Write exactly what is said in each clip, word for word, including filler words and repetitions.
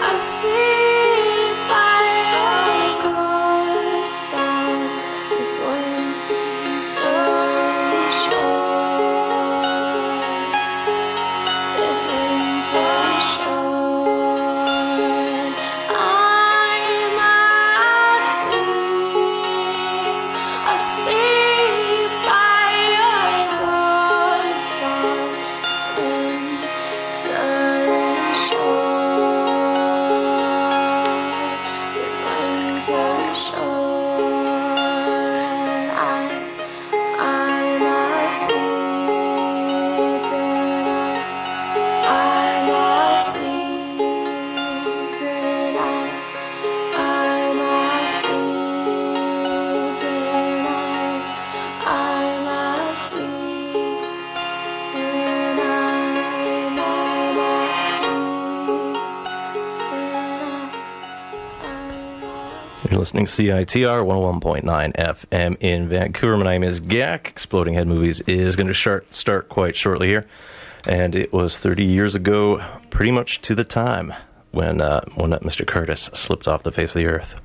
You're listening to C I T R one oh one point nine F M in Vancouver. My name is Gak. Exploding Head Movies is going to start, start quite shortly here. And it was thirty years ago, pretty much to the time, when, uh, when Mister Curtis slipped off the face of the earth.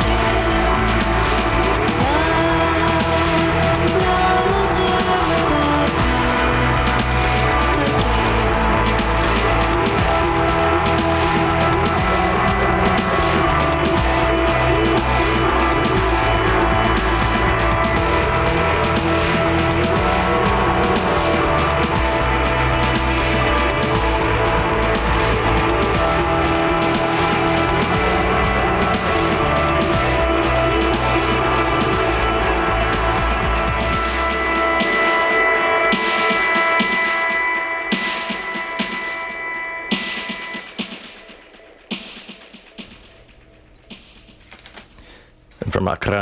Love will tear us apart.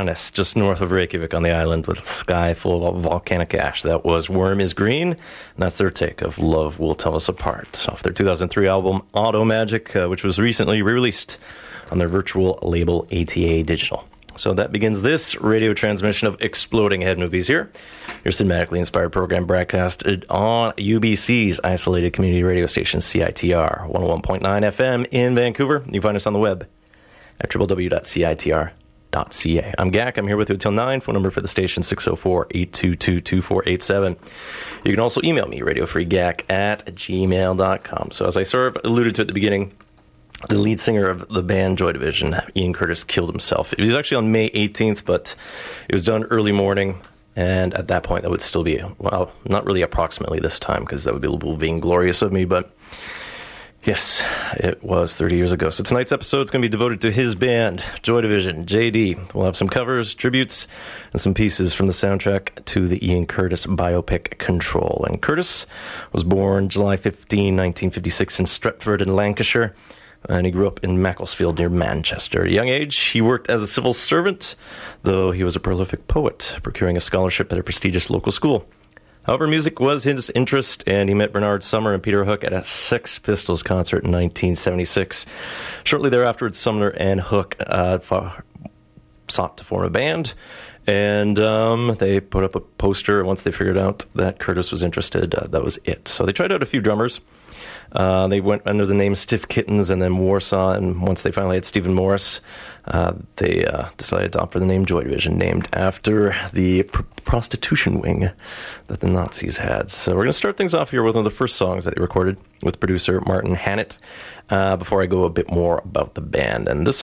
Skartanes, just north of Reykjavik on the island with a sky full of volcanic ash. That was Worm is Green, and that's their take of Love Will Tell Us Apart, off their two thousand three album Auto Magic, uh, which was recently re-released on their virtual label A T A Digital. So that begins this radio transmission of Exploding Head Movies here, your cinematically inspired program broadcasted on U B C's isolated community radio station C I T R one oh one point nine F M in Vancouver. You can find us on the web at w w w dot c i t r dot c a. I'm Gak. I'm here with you until nine. Phone number for the station six oh four, eight two two, two four eight seven. You can also email me, radiofreegak at gmail dot com. So as I sort of alluded to at the beginning, the lead singer of the band Joy Division, Ian Curtis, killed himself. It was actually on May eighteenth, but it was done early morning, and at that point that would still be, well, not really approximately this time, because that would be a little vainglorious of me, but yes, it was thirty years ago. So tonight's episode is going to be devoted to his band, Joy Division, J D. We'll have some covers, tributes, and some pieces from the soundtrack to the Ian Curtis biopic Control. And Curtis was born July fifteenth, nineteen fifty-six in Stretford in Lancashire, and he grew up in Macclesfield near Manchester. At a young age, he worked as a civil servant, though he was a prolific poet, procuring a scholarship at a prestigious local school. However, music was his interest, and he met Bernard Sumner and Peter Hook at a Sex Pistols concert in nineteen seventy-six. Shortly thereafter, Sumner and Hook uh, fought, sought to form a band, and um, they put up a poster. Once they figured out that Curtis was interested, uh, that was it. So they tried out a few drummers. Uh, they went under the name Stiff Kittens and then Warsaw, and once they finally had Stephen Morris, uh, they uh, decided to opt for the name Joy Division, named after the pr- prostitution wing that the Nazis had. So we're going to start things off here with one of the first songs that they recorded with producer Martin Hannett, uh, before I go a bit more about the band. And this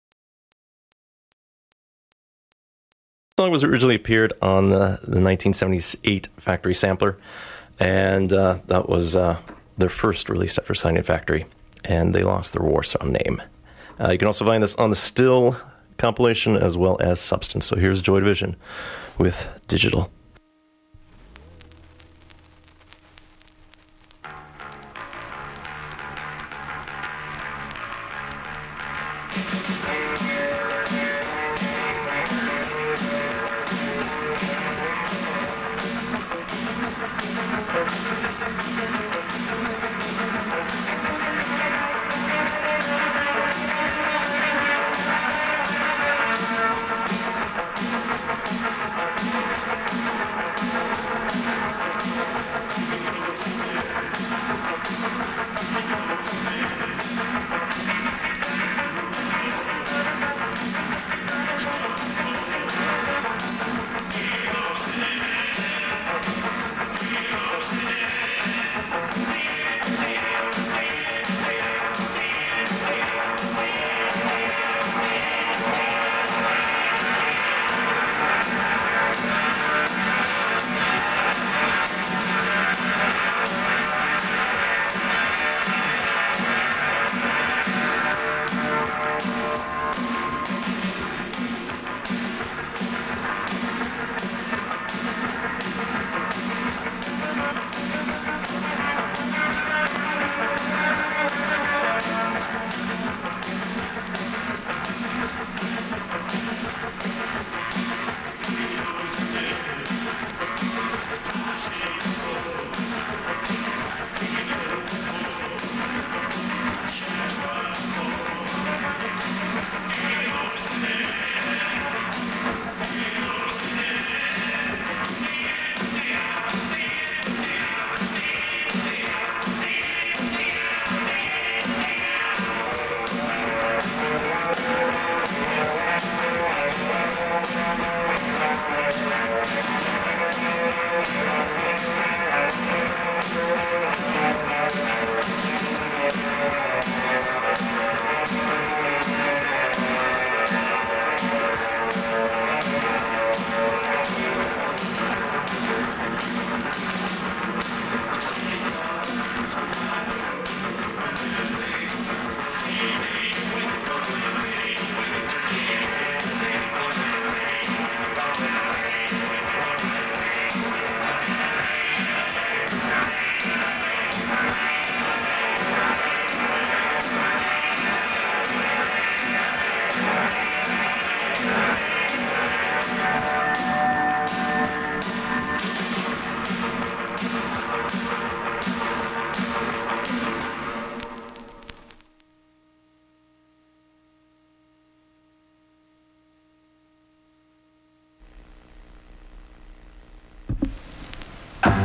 song was originally appeared on the, the nineteen seventy-eight Factory Sampler, and uh, that was uh, their first release after signing Factory, and they lost their Warsaw name. Uh, you can also find this on the Still compilation as well as Substance. So here's Joy Division with Digital. We'll be right back.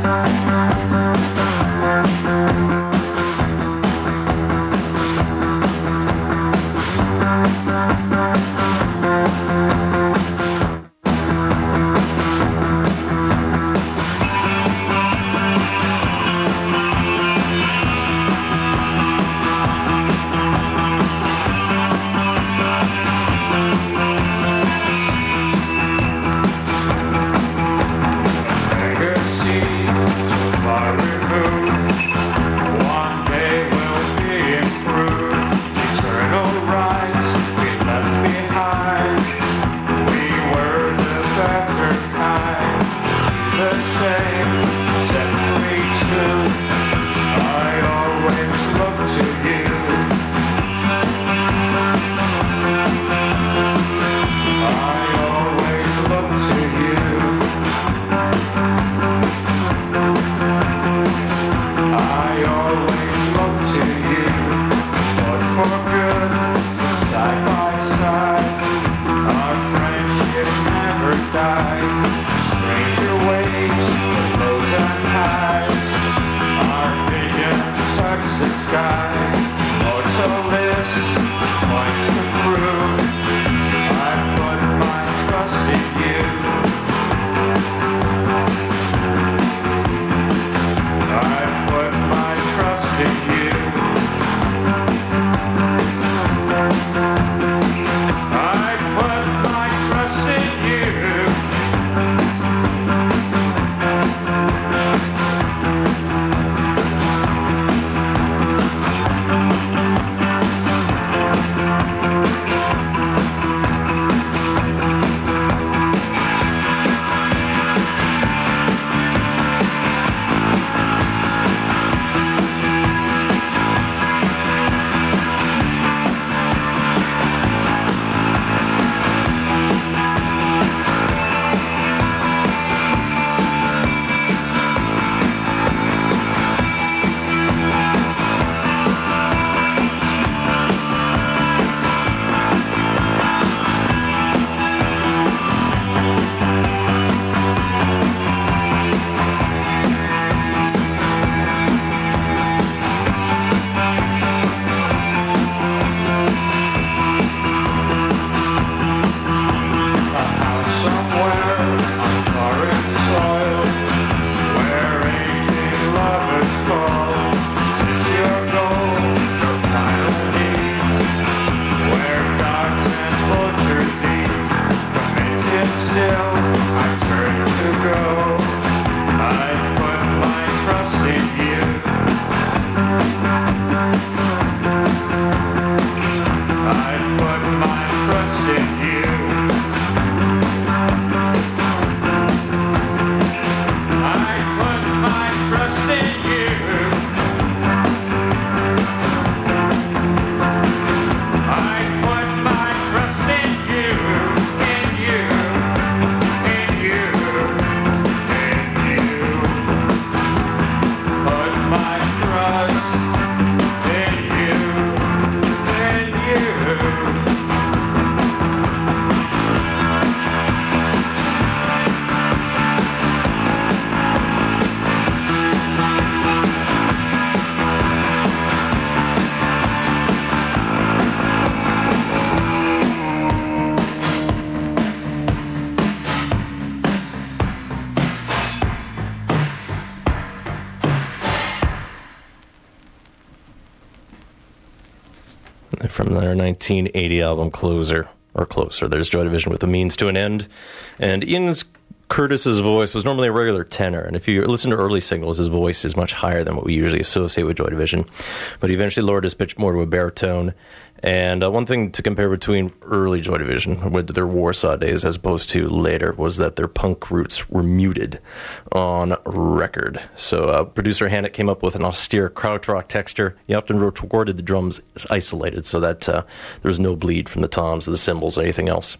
From their nineteen eighty album Closer, or Closer, there's Joy Division with A Means to an End. And Ian Curtis's voice was normally a regular tenor, and if you listen to early singles, his voice is much higher than what we usually associate with Joy Division. But he eventually lowered his pitch more to a baritone. And uh, one thing to compare between early Joy Division with their Warsaw days as opposed to later was that their punk roots were muted on record. So uh, producer Hannett came up with an austere krautrock texture. He often recorded the drums isolated so that uh, there was no bleed from the toms or the cymbals or anything else,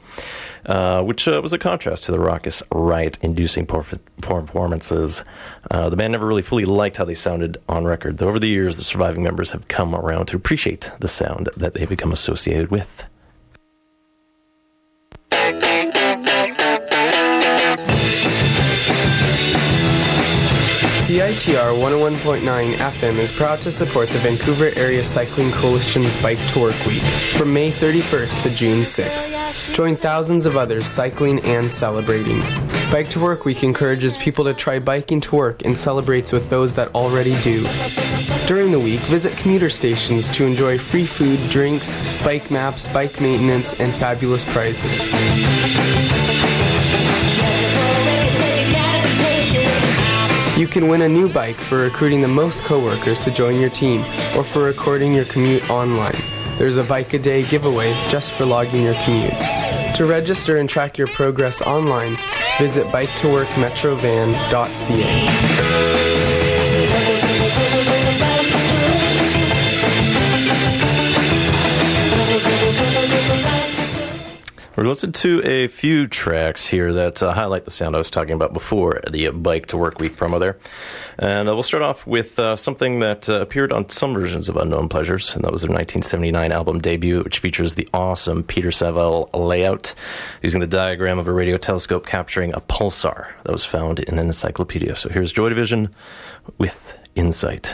uh, which uh, was a contrast to the raucous, riot-inducing performances. Uh, the band never really fully liked how they sounded on record, though over the years the surviving members have come around to appreciate the sound that they become associated with. I T R one oh one point nine F M is proud to support the Vancouver Area Cycling Coalition's Bike to Work Week from May thirty-first to June sixth. Join thousands of others cycling and celebrating. Bike to Work Week encourages people to try biking to work and celebrates with those that already do. During the week, visit commuter stations to enjoy free food, drinks, bike maps, bike maintenance, and fabulous prizes. You can win a new bike for recruiting the most coworkers to join your team or for recording your commute online. There's a bike a day giveaway just for logging your commute. To register and track your progress online, visit bike to work metrovan dot c a. We're listening to a few tracks here that uh, highlight the sound I was talking about before, the uh, Bike to Work Week promo there. And uh, we'll start off with uh, something that uh, appeared on some versions of Unknown Pleasures, and that was their nineteen seventy-nine album debut, which features the awesome Peter Saville layout, using the diagram of a radio telescope capturing a pulsar that was found in an encyclopedia. So here's Joy Division with Insight.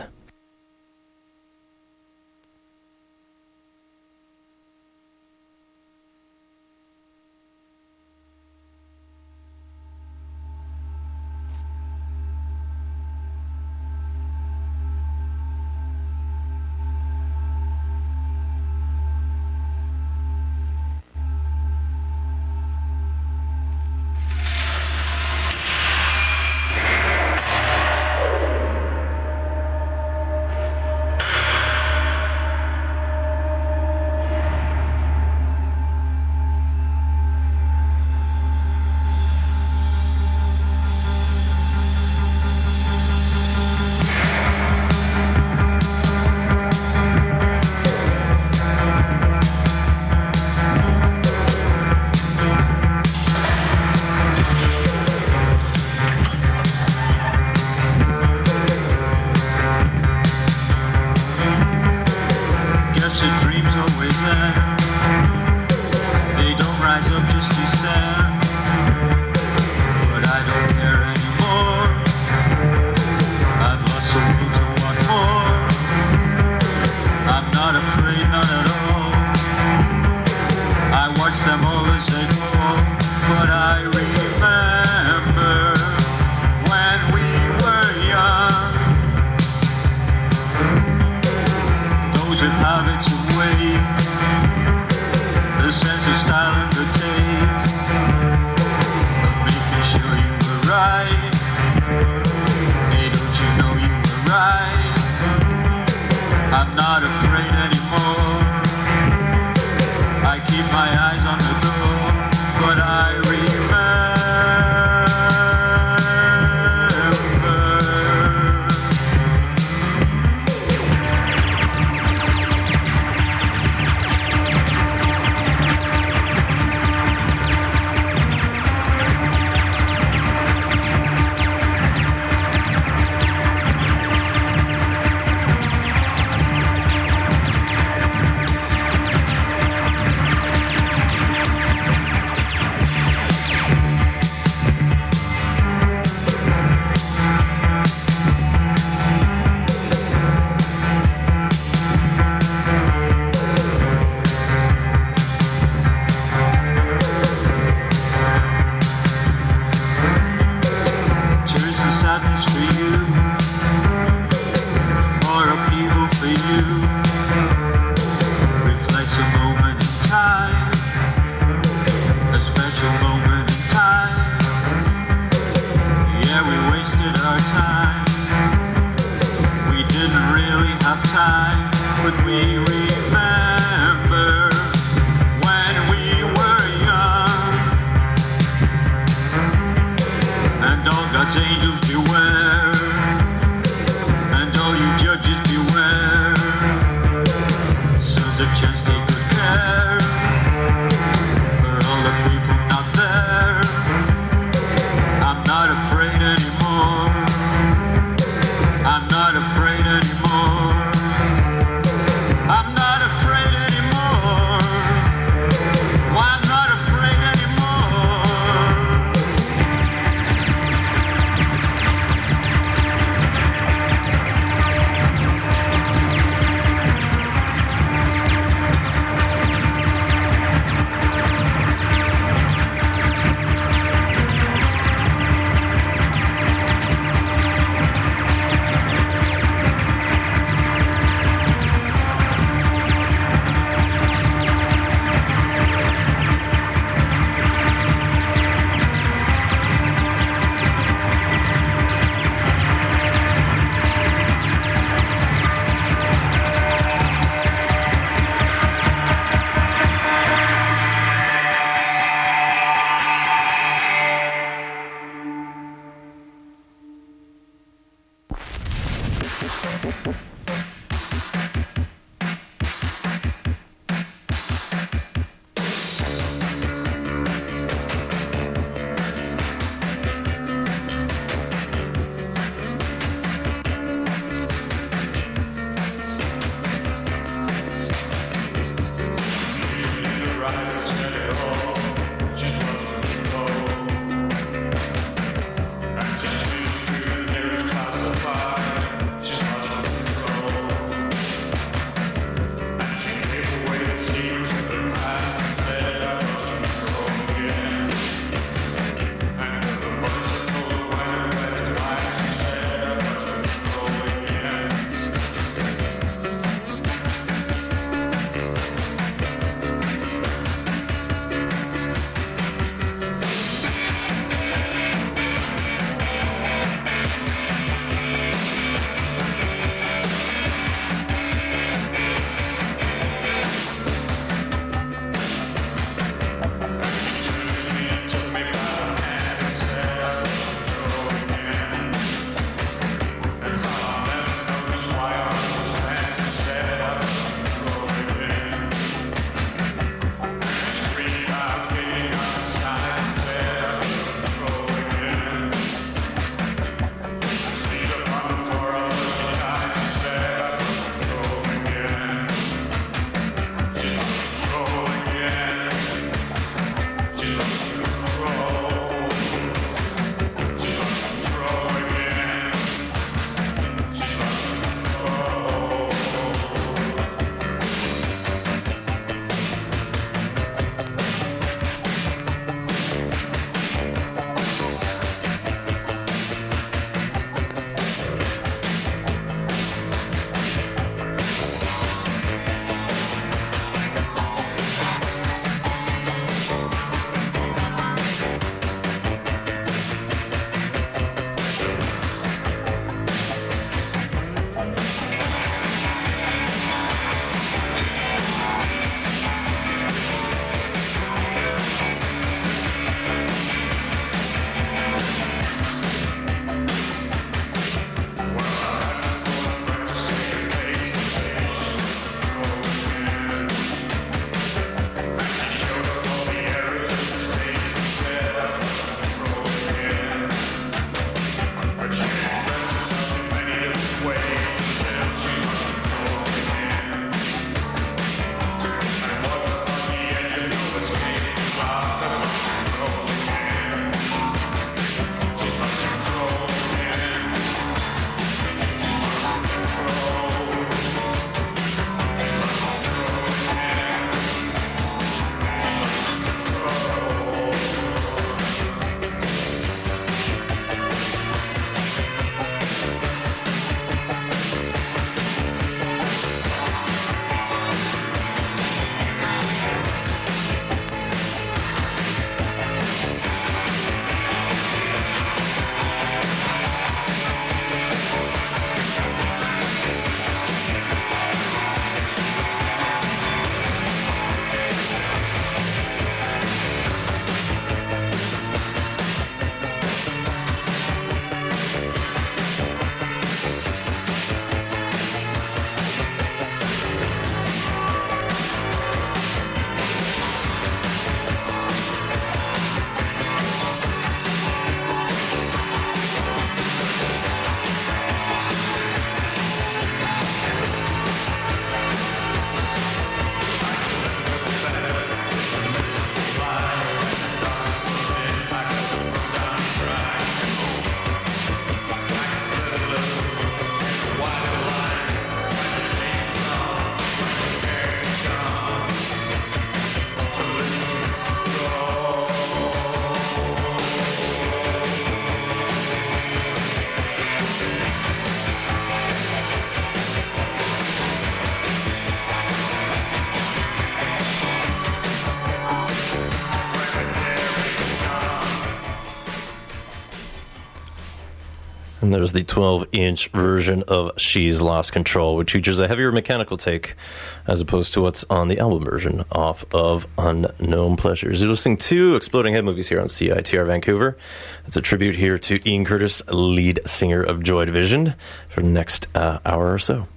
And there's the twelve-inch version of She's Lost Control, which features a heavier mechanical take as opposed to what's on the album version off of Unknown Pleasures. You're listening to Exploding Head Movies here on C I T R Vancouver. It's a tribute here to Ian Curtis, lead singer of Joy Division, for the next uh, hour or so.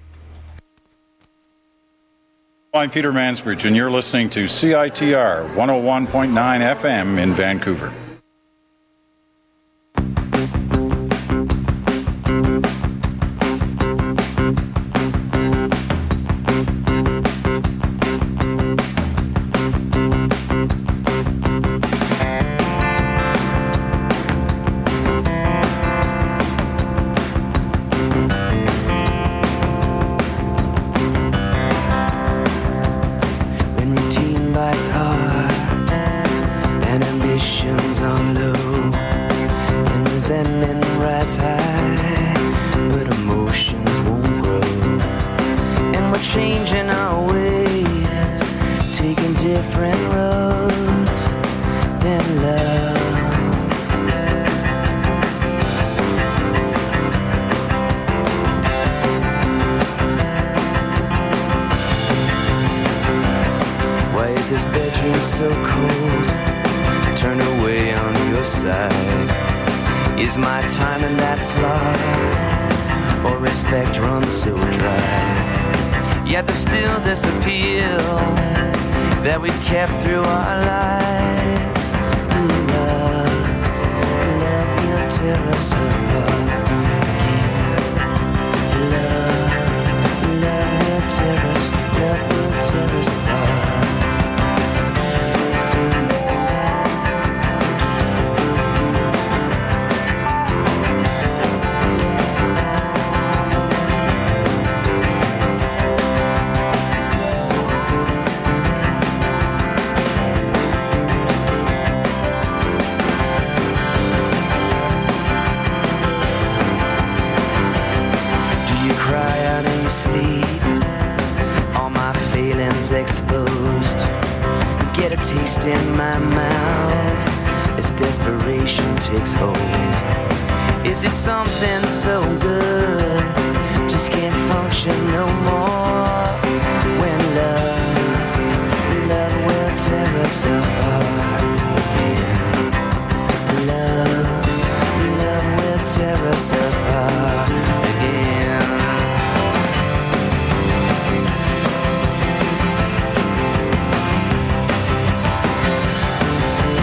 I'm Peter Mansbridge, and you're listening to C I T R one oh one point nine F M in Vancouver.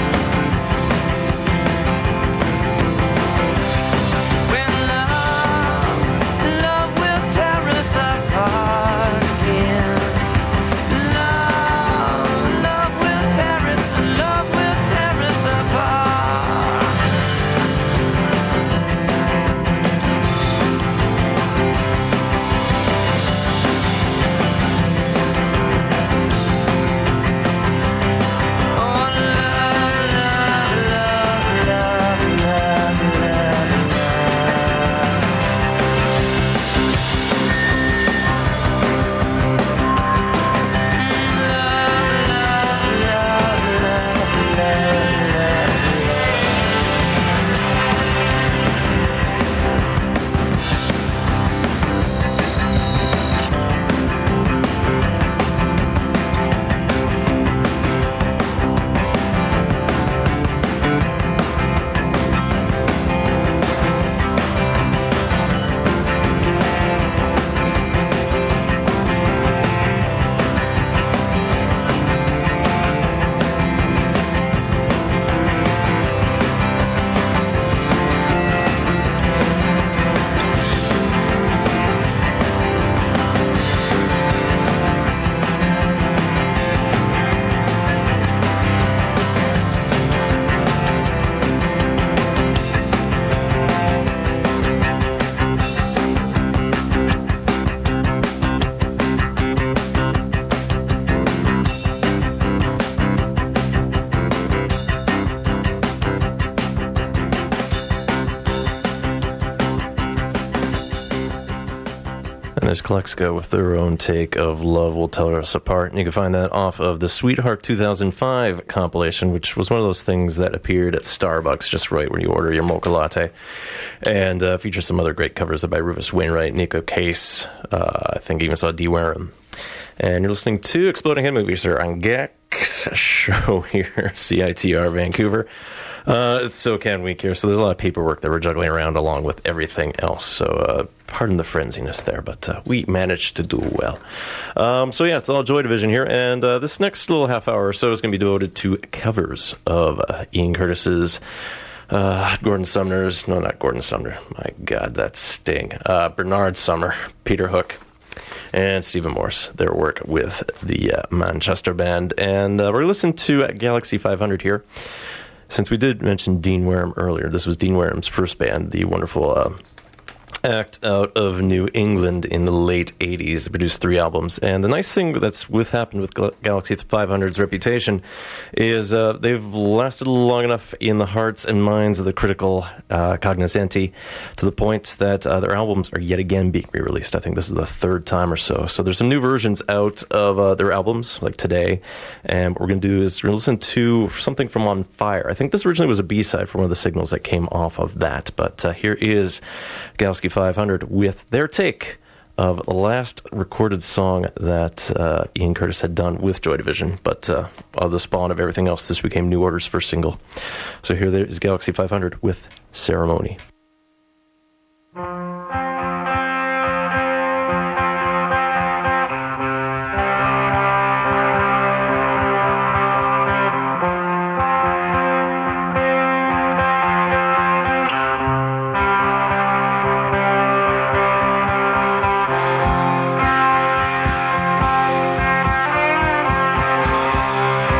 When love And there's Calexico with their own take of Love Will Tear Us Apart. And you can find that off of the Sweetheart two thousand five compilation, which was one of those things that appeared at Starbucks just right when you order your mocha latte. And uh, features some other great covers by Rufus Wainwright, Nico Case. Uh, I think even saw Dee Wareham. And you're listening to Exploding Head Movies here on Gex show here, C I T R Vancouver. Uh, it's SoCan week here, so there's a lot of paperwork that we're juggling around along with everything else. So uh, pardon the frenziness there, but uh, we managed to do well. Um, so yeah, it's all Joy Division here, and uh, this next little half hour or so is going to be devoted to covers of uh, Ian Curtis's, uh, Gordon Sumner's, no, not Gordon Sumner, my God, that's Sting, uh, Bernard Sumner, Peter Hook, and Stephen Morse, their work with the uh, Manchester Band. And uh, we're going to listen to uh, Galaxy five hundred here. Since we did mention Dean Wareham earlier, this was Dean Wareham's first band, the wonderful uh, act out of New England in the late eighties. They produced three albums. And the nice thing that's with happened with Galaxy five hundred's reputation is uh, they've lasted long enough in the hearts and minds of the critical uh, cognoscenti to the point that uh, their albums are yet again being re-released. I think this is the third time or so. So there's some new versions out of uh, their albums, like today. And what we're going to do is we're going to listen to something from On Fire. I think this originally was a B-side from one of the singles that came off of that. But uh, here is Galaxy five hundred with their take of the last recorded song that uh, Ian Curtis had done with Joy Division, but uh, of the spawn of everything else, this became New Order's first single. So here there is Galaxy five hundred with Ceremony.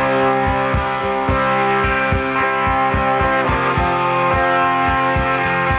Thank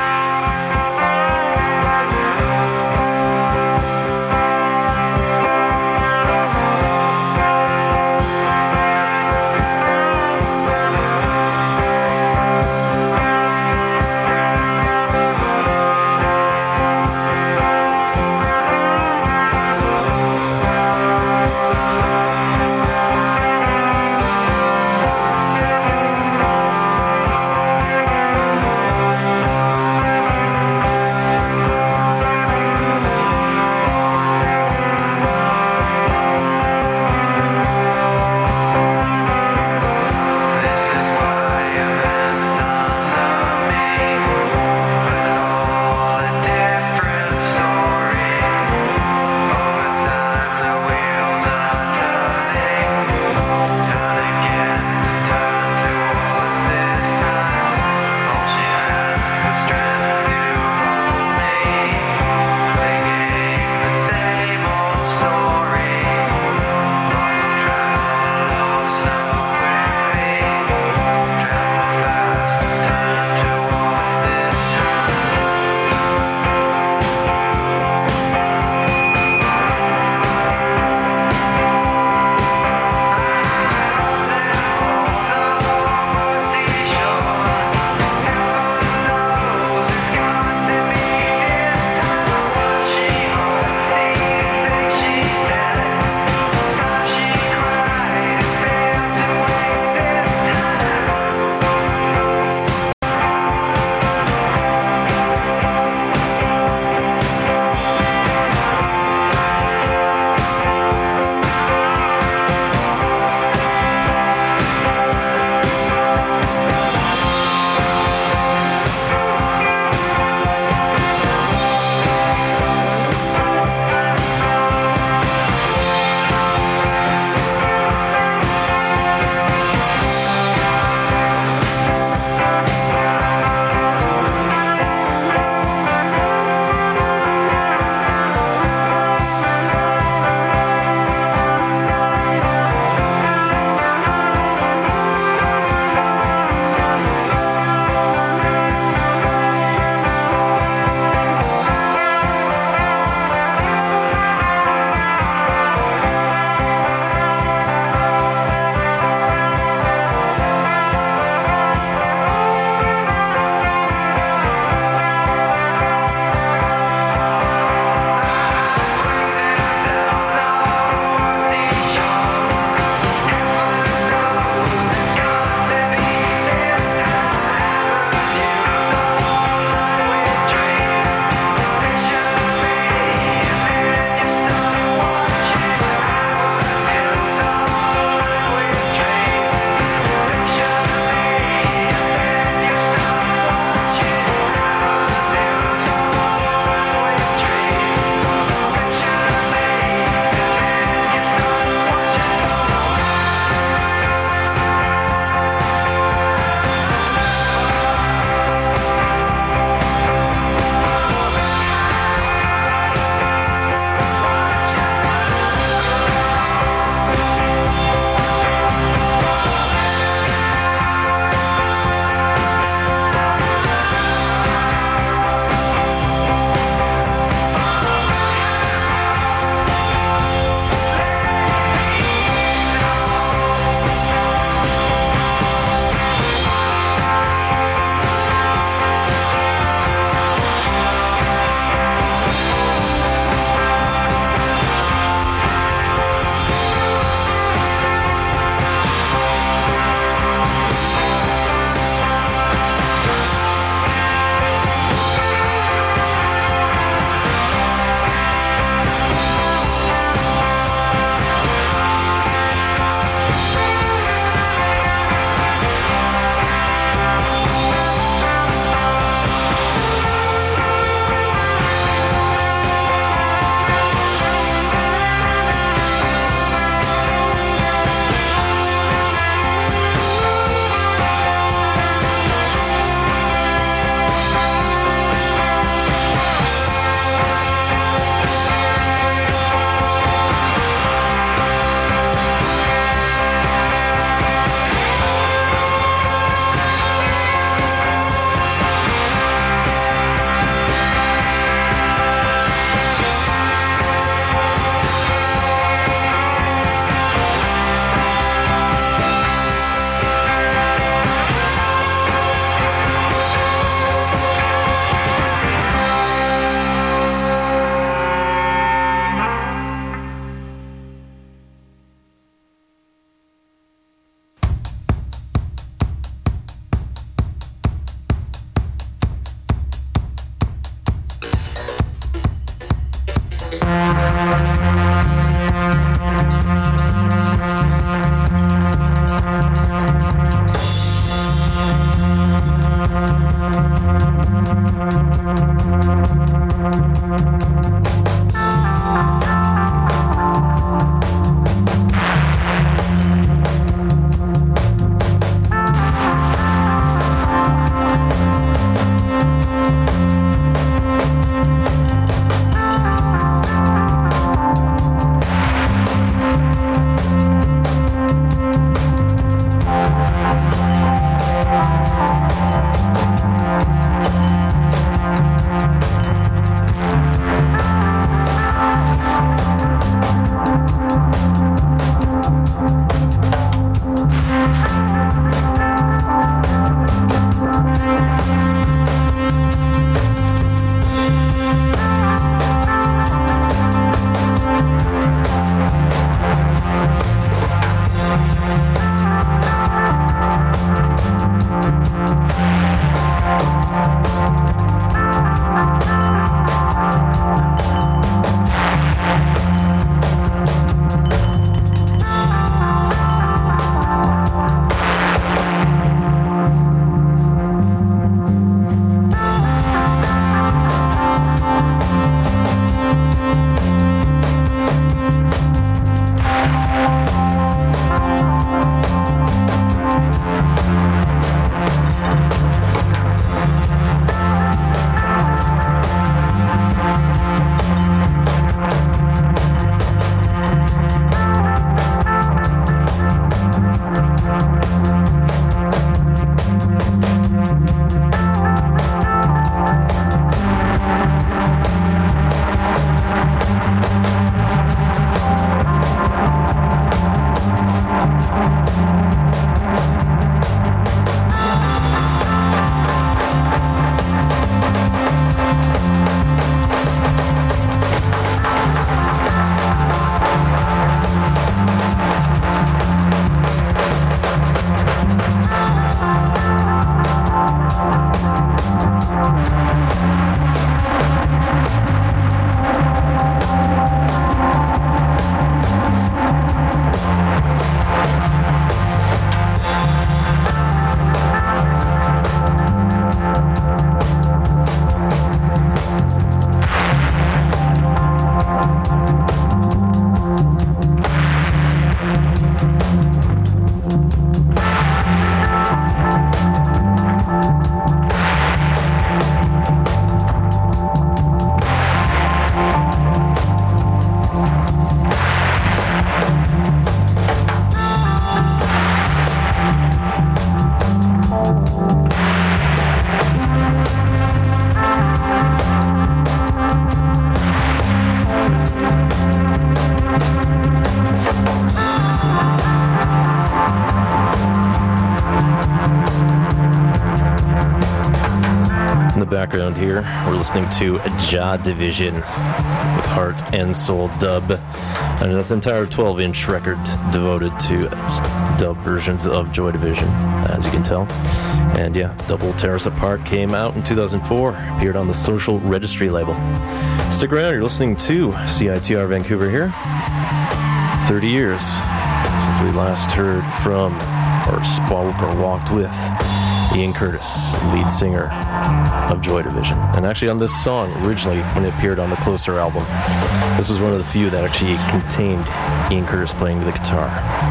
background here, we're listening to Joy Division with Heart and Soul Dub. And that's an entire twelve-inch record devoted to dub versions of Joy Division, as you can tell. And yeah, Double Tear Us Apart came out in two thousand four, appeared on the Social Registry label. Stick around, you're listening to C I T R Vancouver here. thirty years since we last heard from, or spoke or walked with, Ian Curtis, lead singer of Joy Division. And actually on this song, originally, when it appeared on the Closer album, this was one of the few that actually contained Ian Curtis playing the guitar.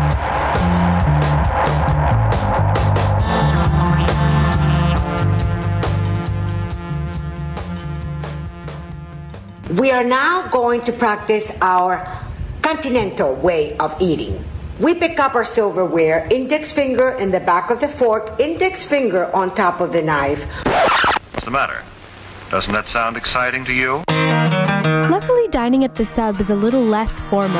We are now going to practice our continental way of eating. We pick up our silverware, index finger in the back of the fork, index finger on top of the knife. What's the matter? Doesn't that sound exciting to you? Luckily, dining at the Sub is a little less formal.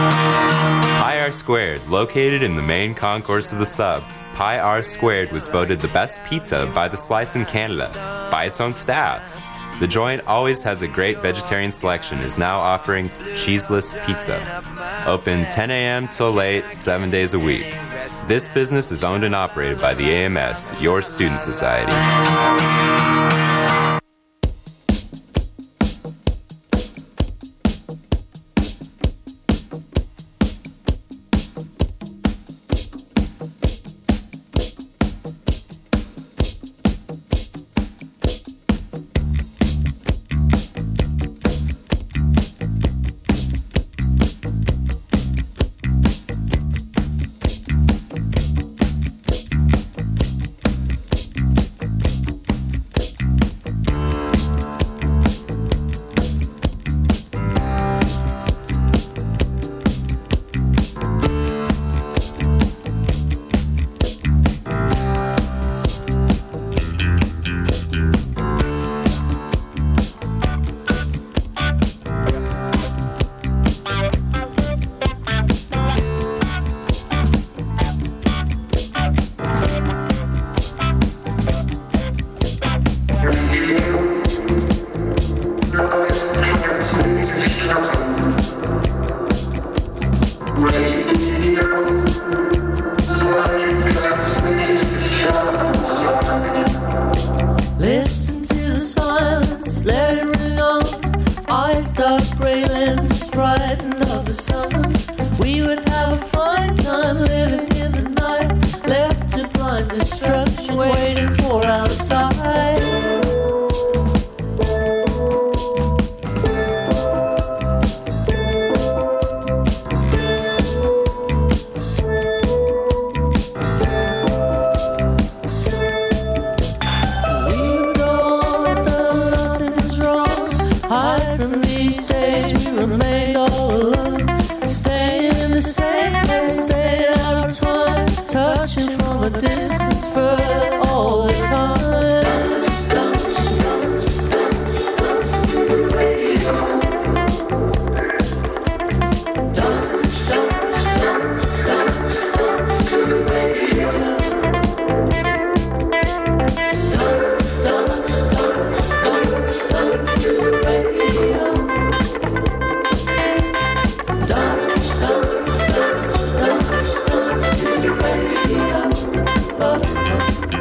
Pi R Squared, located in the main concourse of the Sub. Pi R Squared was voted the best pizza by The Slice in Canada, by its own staff. The joint always has a great vegetarian selection, is now offering cheeseless pizza. Open ten a.m. till late, seven days a week. This business is owned and operated by the A M S, your student society. Dance, dance, dance, dance to the radio. Oh, oh.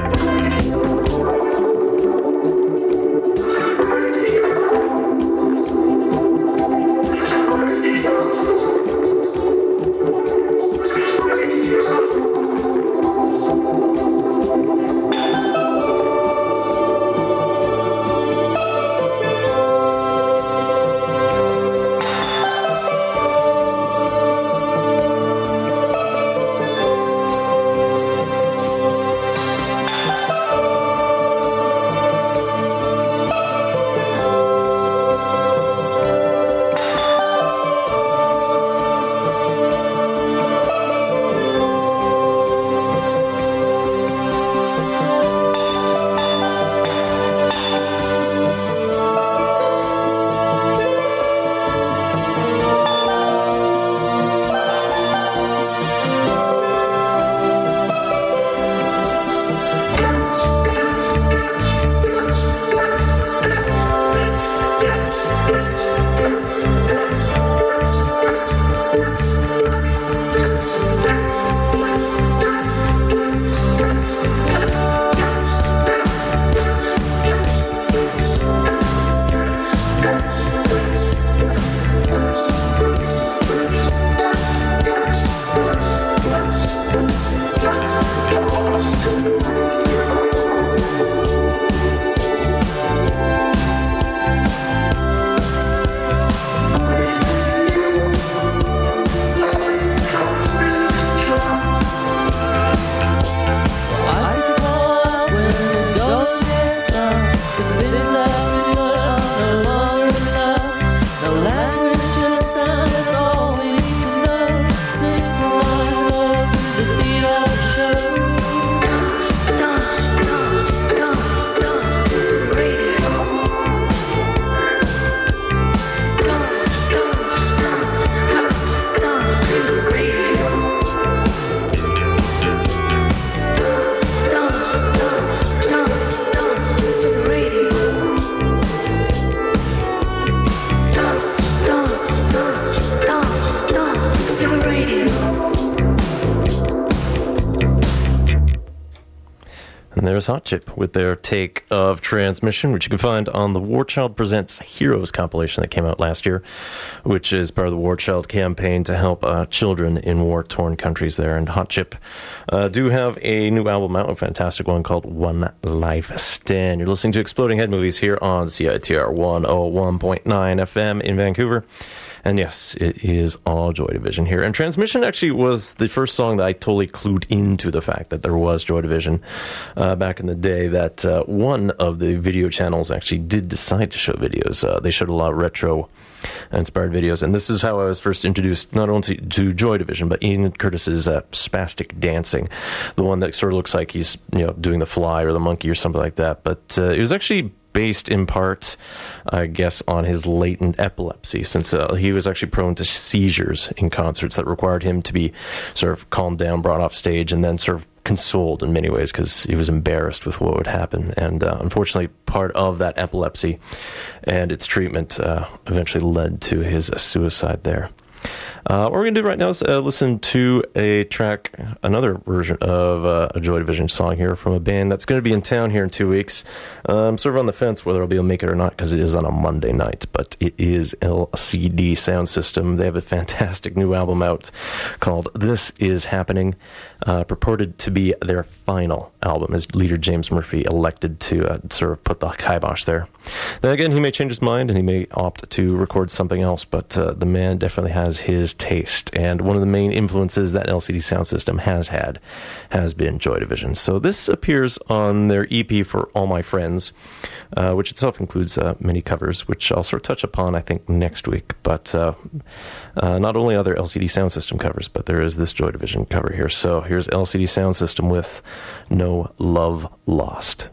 there's Hot Chip with their take of Transmission, which you can find on the War Child Presents Heroes compilation that came out last year, which is part of the War Child campaign to help uh, children in war-torn countries there. And Hot Chip uh, do have a new album out, a fantastic one called One Life Stand. You're listening to Exploding Head Movies here on C I T R one oh one point nine F M in Vancouver. And yes, it is all Joy Division here. And Transmission actually was the first song that I totally clued into the fact that there was Joy Division uh, back in the day, that uh, one of the video channels actually did decide to show videos. Uh, they showed a lot of retro inspired videos. And this is how I was first introduced not only to Joy Division, but Ian Curtis's uh, Spastic Dancing, the one that sort of looks like he's, you know, doing the fly or the monkey or something like that. But uh, it was actually based in part, I guess, on his latent epilepsy, since uh, he was actually prone to seizures in concerts that required him to be sort of calmed down, brought off stage, and then sort of consoled in many ways because he was embarrassed with what would happen. And uh, unfortunately, part of that epilepsy and its treatment uh, eventually led to his uh, suicide there. Uh, what we're going to do right now is uh, listen to a track, another version of uh, a Joy Division song here from a band that's going to be in town here in two weeks. Uh, I'm sort of on the fence whether I'll be able to make it or not because it is on a Monday night, but it is L C D Sound System. They have a fantastic new album out called This Is Happening, uh, purported to be their final album, as leader James Murphy elected to uh, sort of put the kibosh there. Then again, he may change his mind and he may opt to record something else, but uh, the man definitely has his taste, and one of the main influences that L C D Sound System has had has been Joy Division. So this appears on their E P For All My Friends, uh, which itself includes uh, many covers, which I'll sort of touch upon, I think, next week. But uh, uh, not only other L C D Sound System covers, but there is this Joy Division cover here. So here's L C D Sound System with No Love Lost.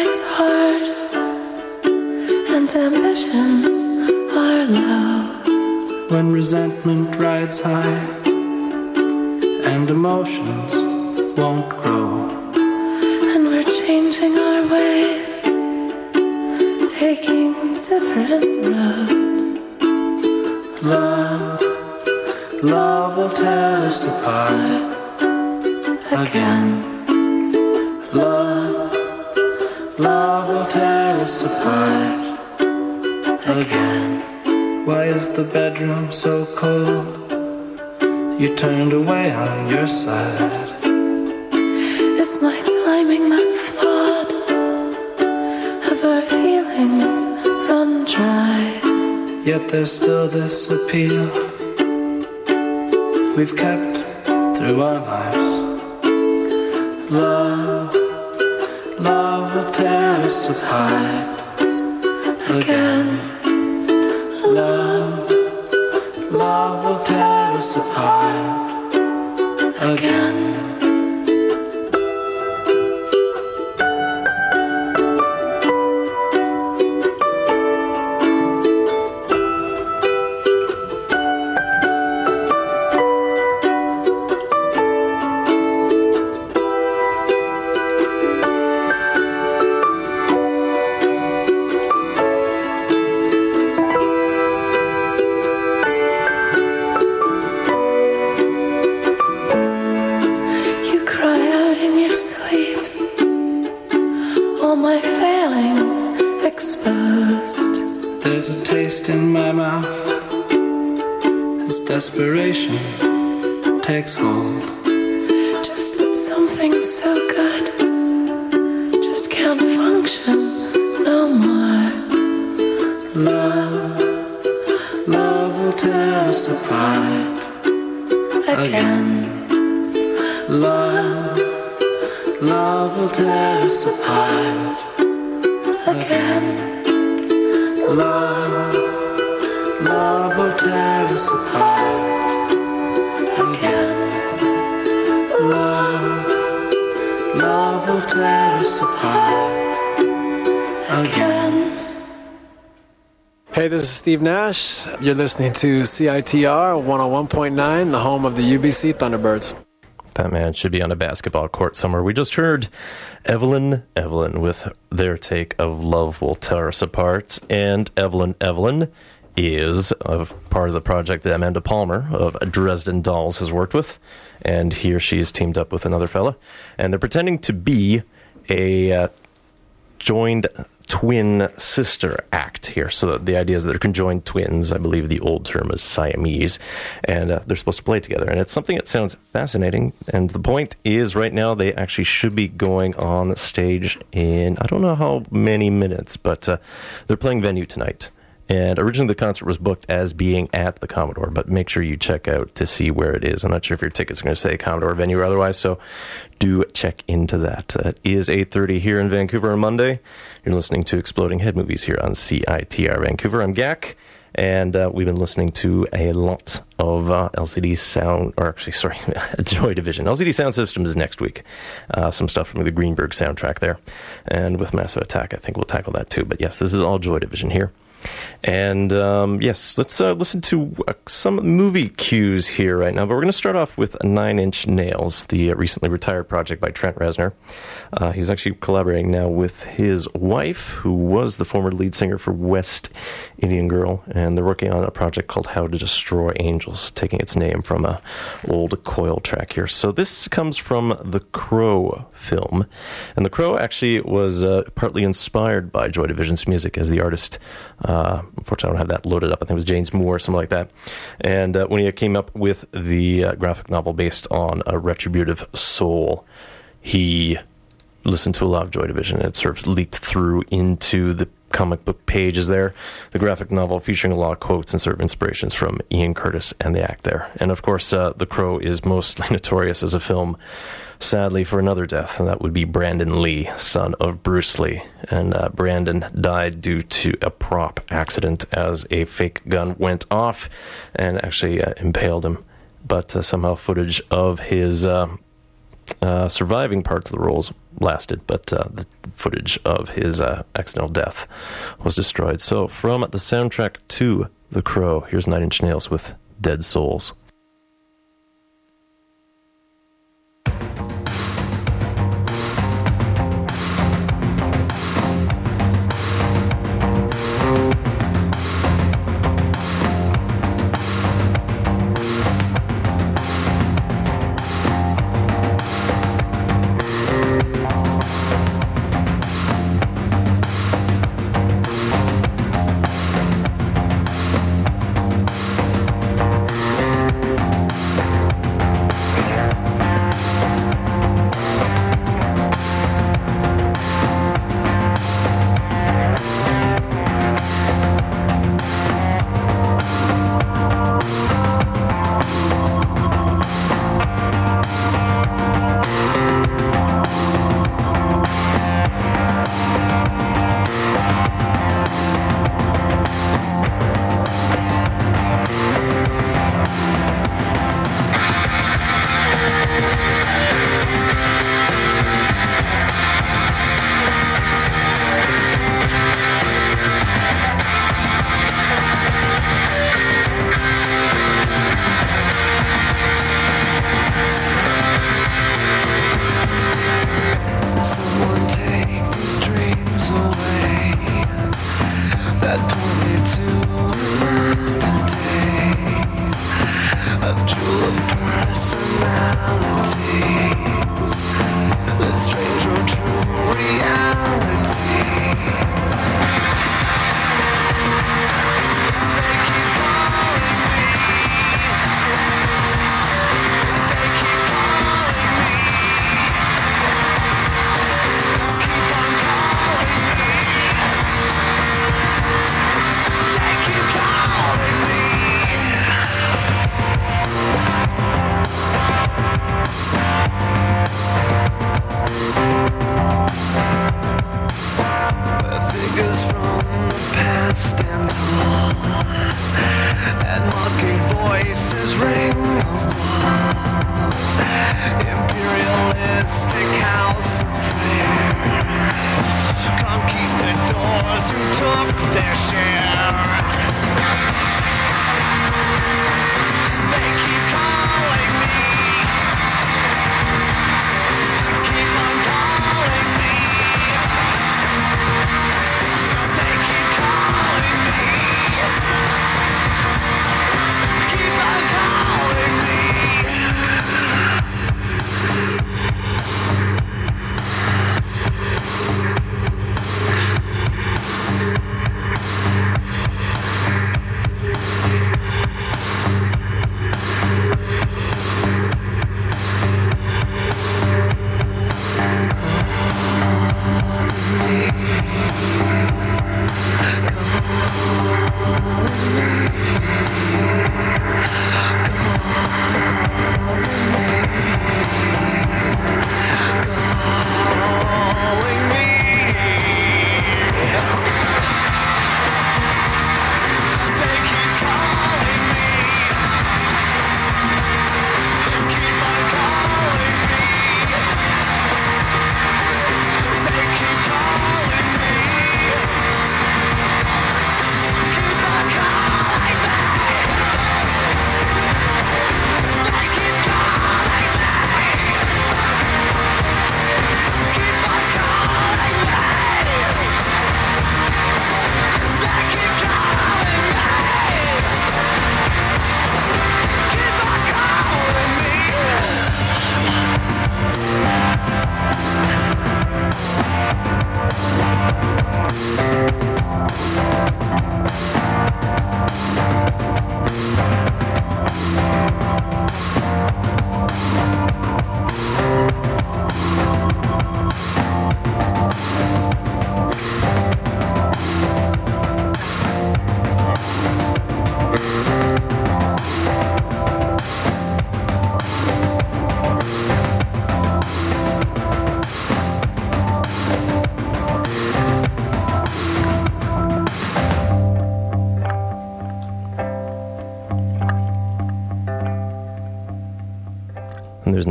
it's hard and ambitions are low. When resentment rides high and emotions won't grow. And we're changing our ways, taking different roads. Love, love will tear us apart again. Love, love will tear us apart again. Why is the bedroom so cold? You turned away on your side. Is my timing that flawed? Have our feelings run dry? Yet there's still this appeal we've kept through our lives. Love, love will tear us apart again. Love, love will tear us apart again. Desperation takes hold. Just that something so good just can't function no more. Love, love will tear us apart again. Love, love will tear us apart again. Love, love will tear us apart again. Love, love will tear us apart again. Hey, this is Steve Nash. You're listening to C I T R one oh one point nine, the home of the U B C Thunderbirds. That man should be on a basketball court somewhere. We just heard Evelyn Evelyn with their take of Love Will Tear Us Apart. And Evelyn Evelyn is a part of the project that Amanda Palmer of Dresden Dolls has worked with. And here she's teamed up with another fella. And they're pretending to be a uh, joined twin sister act here. So the idea is that they're conjoined twins. I believe the old term is Siamese. And uh, they're supposed to play together. And it's something that sounds fascinating. And the point is right now they actually should be going on stage in, I don't know how many minutes, but uh, they're playing Venue tonight. And originally the concert was booked as being at the Commodore, but make sure you check out to see where it is. I'm not sure if your tickets are going to say Commodore Venue or otherwise, so do check into that. It is eight thirty here in Vancouver on Monday. You're listening to Exploding Head Movies here on C I T R Vancouver. I'm Gak, and uh, we've been listening to a lot of uh, L C D Sound, or actually, sorry, Joy Division. L C D Sound System is next week. Uh, some stuff from the Greenberg soundtrack there. And with Massive Attack, I think we'll tackle that too. But yes, this is all Joy Division here. And um, yes, let's uh, listen to uh, some movie cues here right now. But we're going to start off with Nine Inch Nails, the uh, recently retired project by Trent Reznor. Uh, he's actually collaborating now with his wife, who was the former lead singer for West Indian Girl, and they're working on a project called How to Destroy Angels, taking its name from a old Coil track here. So this comes from the Crow film, and the Crow actually was uh, partly inspired by Joy Division's music, as the artist. Uh, unfortunately, I don't have that loaded up. I think it was James Moore, something like that. And uh, when he came up with the uh, graphic novel based on a retributive soul, he listened to a lot of Joy Division, and it sort of leaked through into the comic book pages there. The graphic novel featuring a lot of quotes and sort of inspirations from Ian Curtis and the act there. And of course, uh, The Crow is mostly notorious as a film, sadly, for another death, and that would be Brandon Lee, son of Bruce Lee. And uh, Brandon died due to a prop accident as a fake gun went off and actually uh, impaled him. But uh, somehow footage of his uh, Uh, surviving parts of the roles lasted, but uh, the footage of his uh, accidental death was destroyed. So from the soundtrack to The Crow, here's Nine Inch Nails with Dead Souls. Thank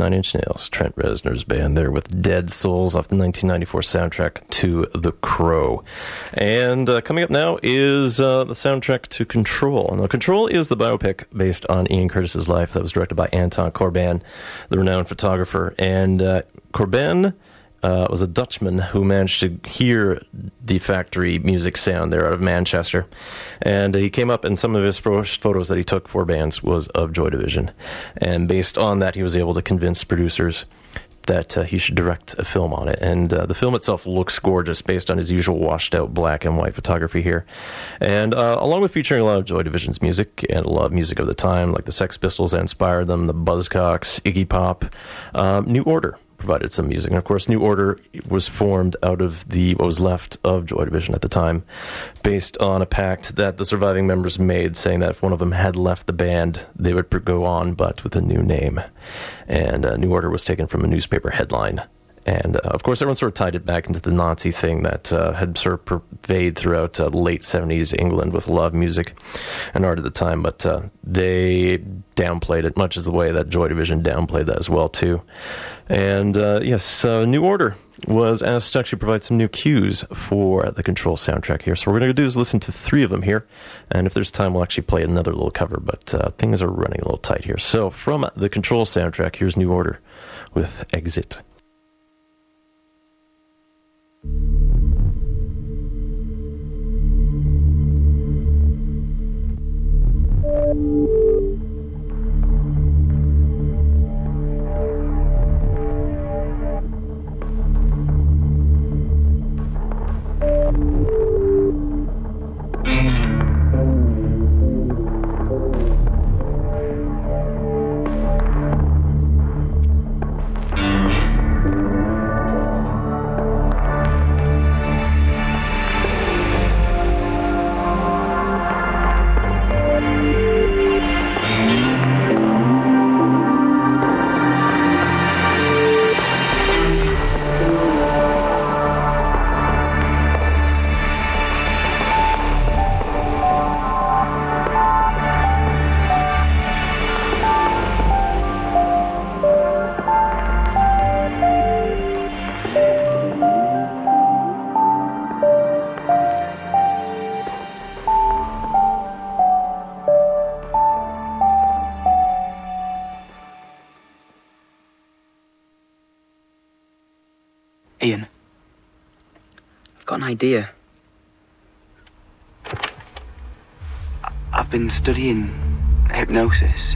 Nine Inch Nails, Trent Reznor's band there with Dead Souls off the nineteen ninety-four soundtrack to The Crow. And uh, coming up now is uh, the soundtrack to Control. Now, Control is the biopic based on Ian Curtis's life that was directed by Anton Corbijn, the renowned photographer. And uh, Corbijn uh, was a Dutchman who managed to hear the factory music sound there out of Manchester. And he came up, and some of his first photos that he took for bands was of Joy Division. And based on that, he was able to convince producers that uh, he should direct a film on it. And uh, the film itself looks gorgeous based on his usual washed-out black and white photography here. And uh, along with featuring a lot of Joy Division's music and a lot of music of the time, like the Sex Pistols that inspired them, the Buzzcocks, Iggy Pop, um, New Order provided some music. And of course, New Order was formed out of the what was left of Joy Division at the time, based on a pact that the surviving members made, saying that if one of them had left the band, they would go on, but with a new name. And uh, New Order was taken from a newspaper headline. And, uh, of course, everyone sort of tied it back into the Nazi thing that uh, had sort of pervaded throughout uh, the late seventies England with a lot of music and art at the time. But uh, they downplayed it, much as the way that Joy Division downplayed that as well, too. And, uh, yes, uh, New Order was asked to actually provide some new cues for the Control soundtrack here. So what we're going to do is listen to three of them here. And if there's time, we'll actually play another little cover. But uh, things are running a little tight here. So from the Control soundtrack, here's New Order with Exit. Ian, I've got an idea. I've been studying hypnosis.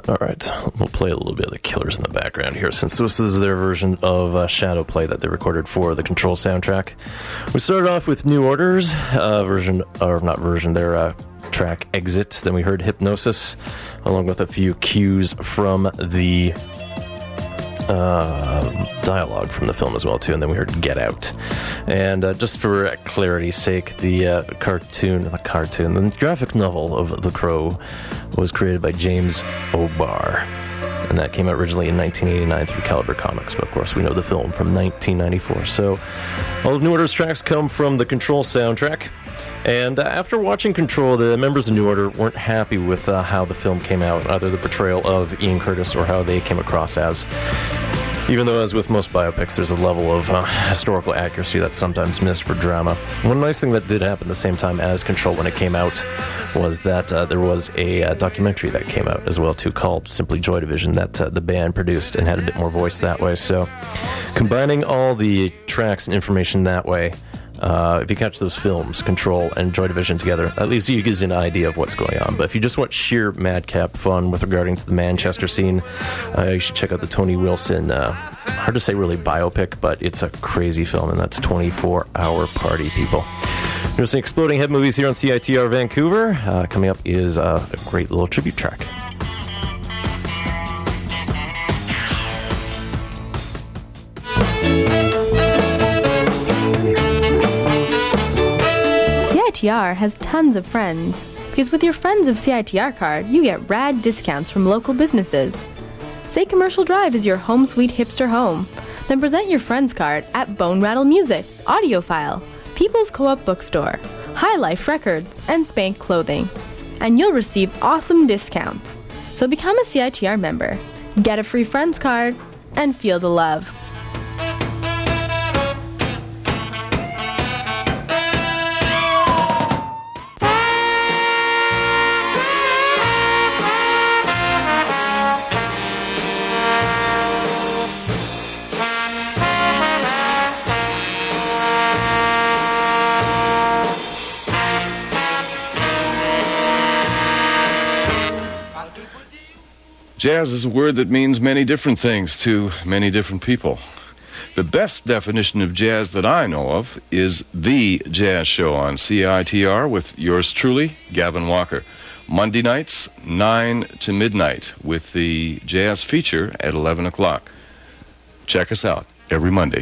All right, we'll play a little bit of the Killers in the background here, since this is their version of uh, Shadow Play that they recorded for the Control soundtrack. We started off with New Order's uh, version, or not version, their uh, track Exit. Then we heard Hypnosis, along with a few cues from the uh, dialogue from the film as well, too. And then we heard Get Out. And uh, just for clarity's sake, the uh, cartoon, the cartoon, the graphic novel of The Crow was created by James O'Barr. And that came out originally in nineteen eighty-nine through Caliber Comics. But of course, we know the film from nineteen ninety-four. So all of New Order's tracks come from the Control soundtrack. And uh, after watching Control, the members of New Order weren't happy with uh, how the film came out, either the portrayal of Ian Curtis or how they came across as. Even though, as with most biopics, there's a level of uh, historical accuracy that's sometimes missed for drama. One nice thing that did happen the same time as Control when it came out was that uh, there was a uh, documentary that came out as well, too, called simply Joy Division, that uh, the band produced and had a bit more voice that way. So combining all the tracks and information that way, Uh, if you catch those films, Control and Joy Division together, at least you gives you an idea of what's going on. But if you just want sheer madcap fun with regarding to the Manchester scene, uh, you should check out the Tony Wilson, uh, hard to say really biopic, but it's a crazy film, and that's twenty-four hour party, people. You're listening to Exploding Head Movies here on C I T R Vancouver. Uh, coming up is uh, a great little tribute track. C I T R has tons of friends, because with your Friends of C I T R card, you get rad discounts from local businesses. Say Commercial Drive is your home sweet hipster home. Then present your Friends card at Bone Rattle Music, Audiophile, People's Co-op Bookstore, High Life Records, and Spank Clothing. And you'll receive awesome discounts. So become a C I T R member, get a free Friends card, and feel the love. Jazz is a word that means many different things to many different people. The best definition of jazz that I know of is The Jazz Show on C I T R with yours truly, Gavin Walker. Monday nights, nine to midnight, with the jazz feature at eleven o'clock. Check us out every Monday.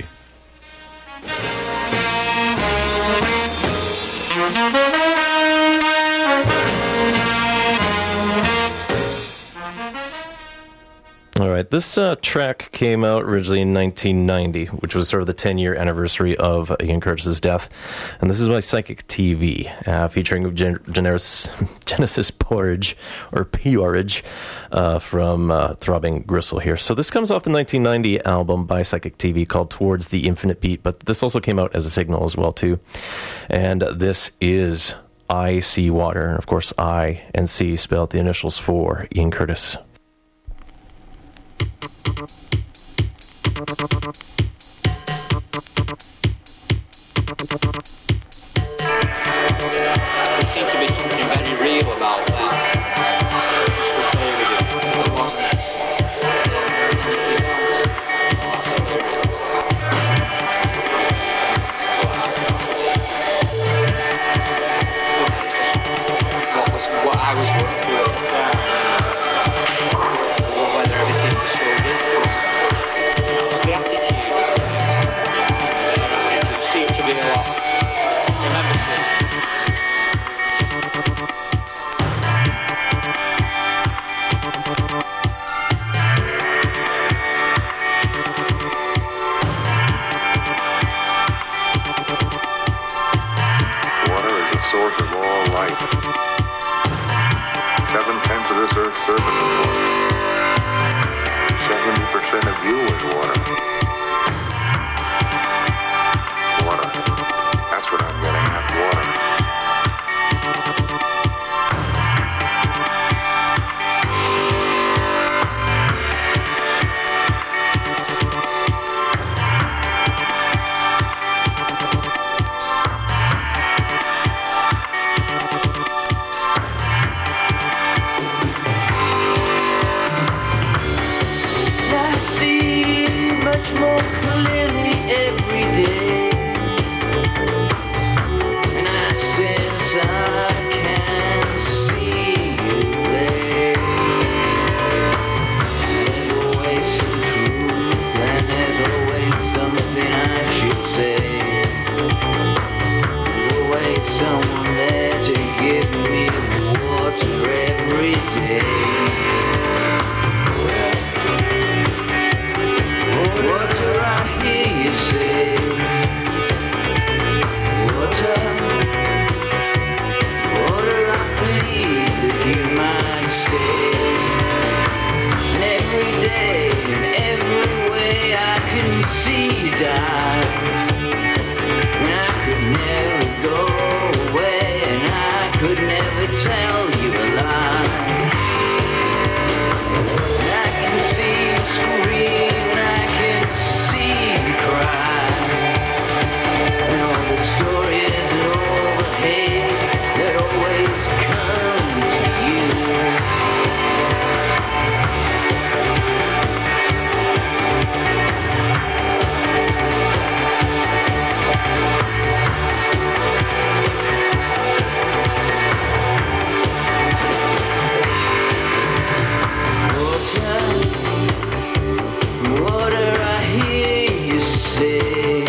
All right, this uh, track came out originally in nineteen ninety, which was sort of the ten-year anniversary of Ian Curtis's death. And this is by Psychic T V, uh, featuring Gen- Genesis, Genesis Porridge, or Porridge, uh, from uh, Throbbing Gristle here. So this comes off the nineteen ninety album by Psychic T V called Towards the Infinite Beat, but this also came out as a single as well, too. And this is I See Water, and of course I and C spell out the initials for Ian Curtis. There seemed to be something very real about that. Just the feeling of it, it wasn't. What was what I was going through at the time. Or whether everything was so distance. It's the attitude. The attitude seemed to be a lot. Remember seeing. Source of all life. Seven-tenths of this earth's surface is water. Seventy percent of you is water. Water. That's what I'm getting at. Water. water every day. Water, I hear you say. Water, water, I believe that you might stay. And every day, in every way, I can see you die. And I could never go away, and I could never tell you a lie. And I can see you scream, and I can see you cry. And all the stories and all the hate that always come to you. Water, I hear you say.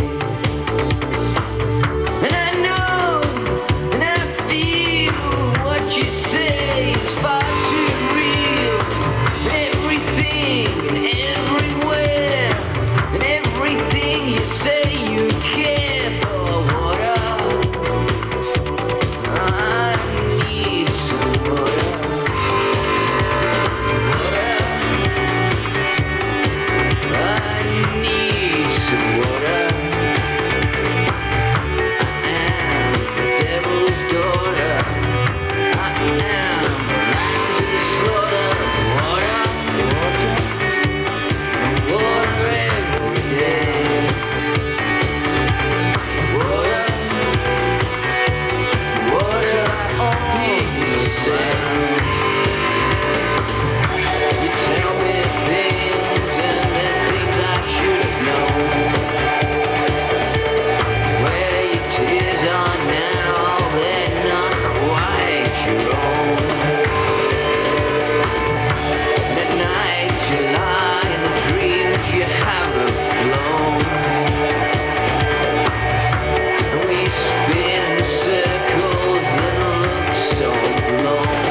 And I know, and I feel what you say is far too real. Everything and everywhere, and everything you say you care for. Water, I need some water. I need some water. I am the devil's daughter. I am blind to the slaughter. Water, water, water every day. Water, water, I hear you say. You tell me things and then things I should have known. Where your tears are now, they're not quite your own. And at night you lie in the dreams you haven't flown. And we spin in circles and look so blown.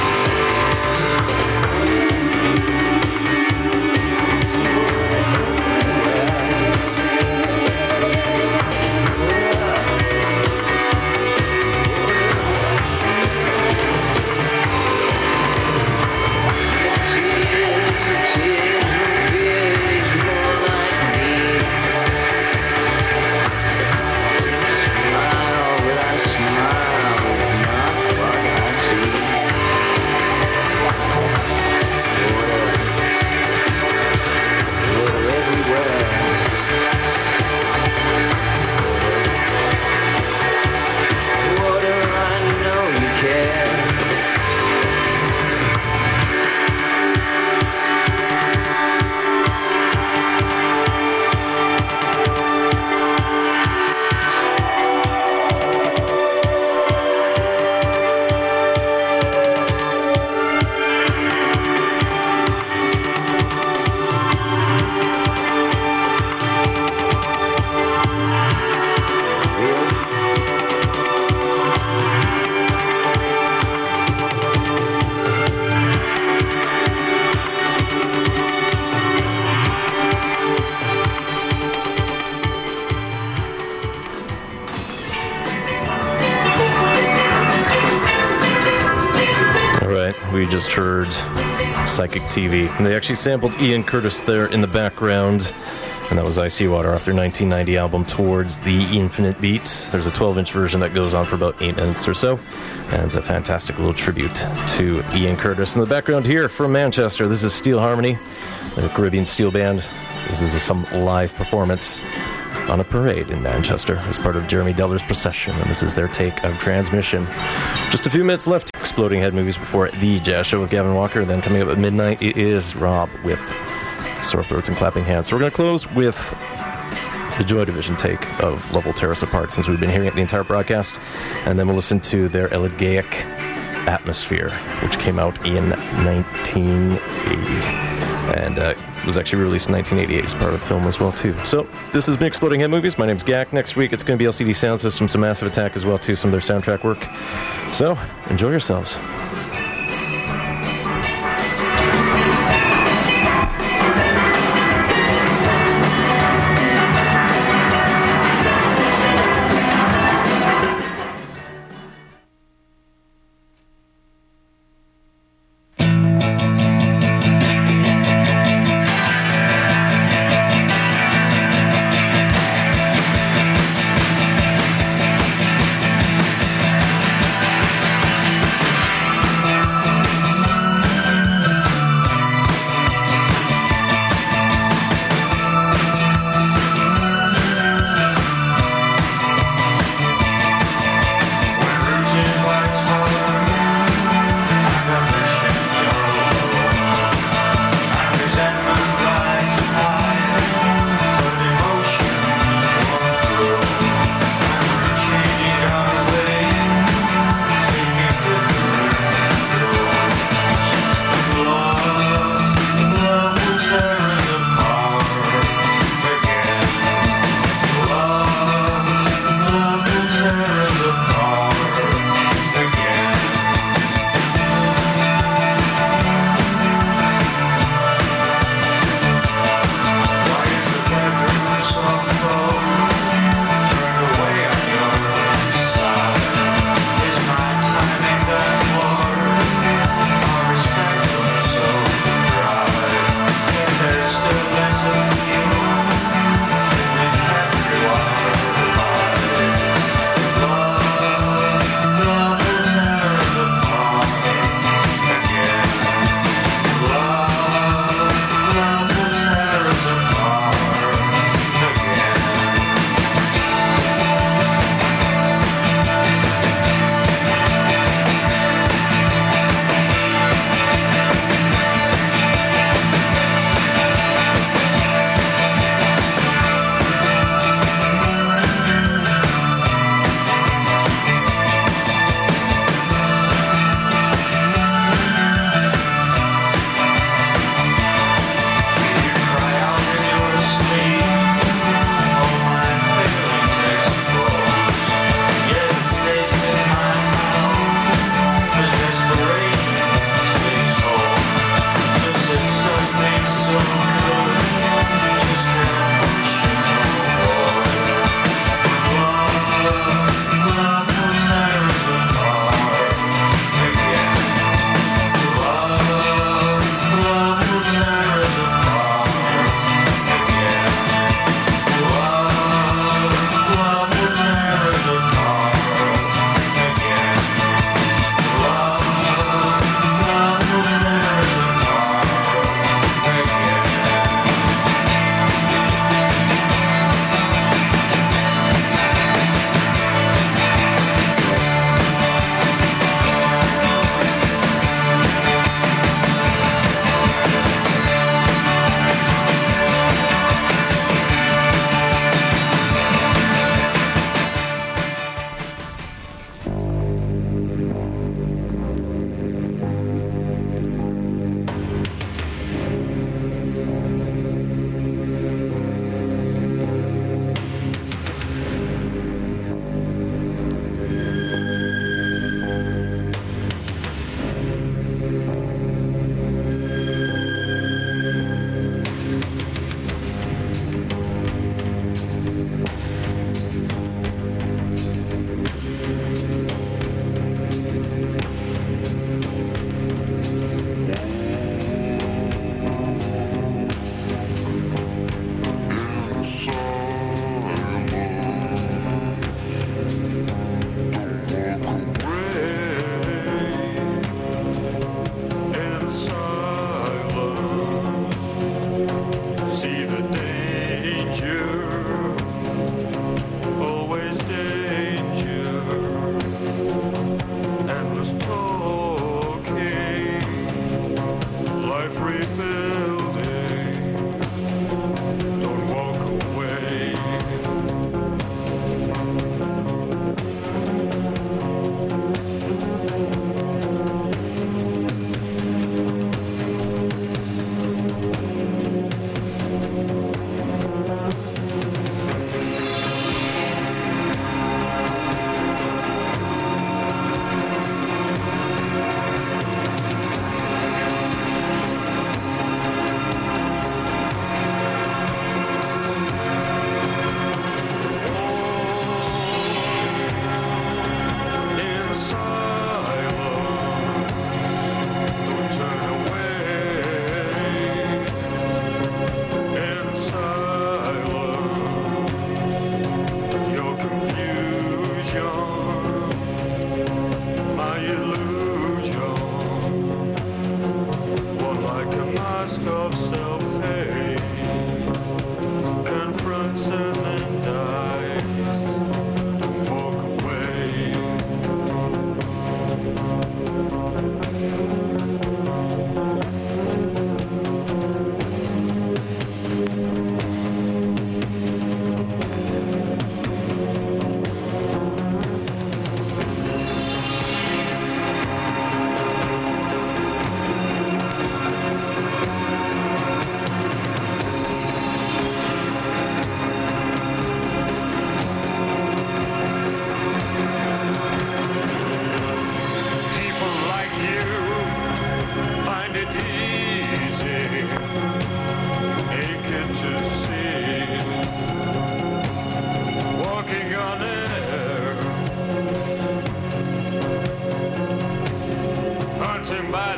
We just heard Psychic T V. And they actually sampled Ian Curtis there in the background. And that was Icy Water off their nineteen ninety album Towards the Infinite Beat. There's a twelve-inch version that goes on for about eight minutes or so. And it's a fantastic little tribute to Ian Curtis. In the background here from Manchester, this is Steel Harmony, the Caribbean Steel Band. This is some live performance on a parade in Manchester as part of Jeremy Deller's procession, and this is their take of Transmission. Just a few minutes left. Exploding Head Movies before The Jazz Show with Gavin Walker. Then coming up at midnight, it is Rob with Sore Throats and Clapping Hands. So we're going to close with the Joy Division take of Love Will Tear Us Apart, since we've been hearing it the entire broadcast. And then we'll listen to their Elegaic Atmosphere, which came out in nineteen eighty. And uh, was actually released in nineteen eighty-eight as part of film as well, too. So this has been Exploding Head Movies. My name's Gak. Next week, it's going to be L C D Sound System, some Massive Attack as well, too, some of their soundtrack work. So enjoy yourselves.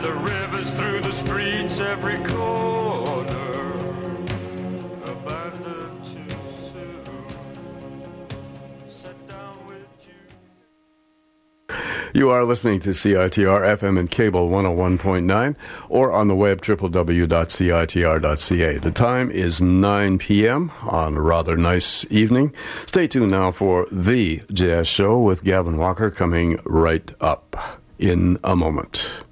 the rivers through the streets, every corner, abandoned too soon. Sat down with you. You are listening to C I T R F M and cable one oh one point nine or on the web w w w dot c i t r dot c a. The time is nine p.m. on a rather nice evening. Stay tuned now for The Jazz Show with Gavin Walker coming right up in a moment.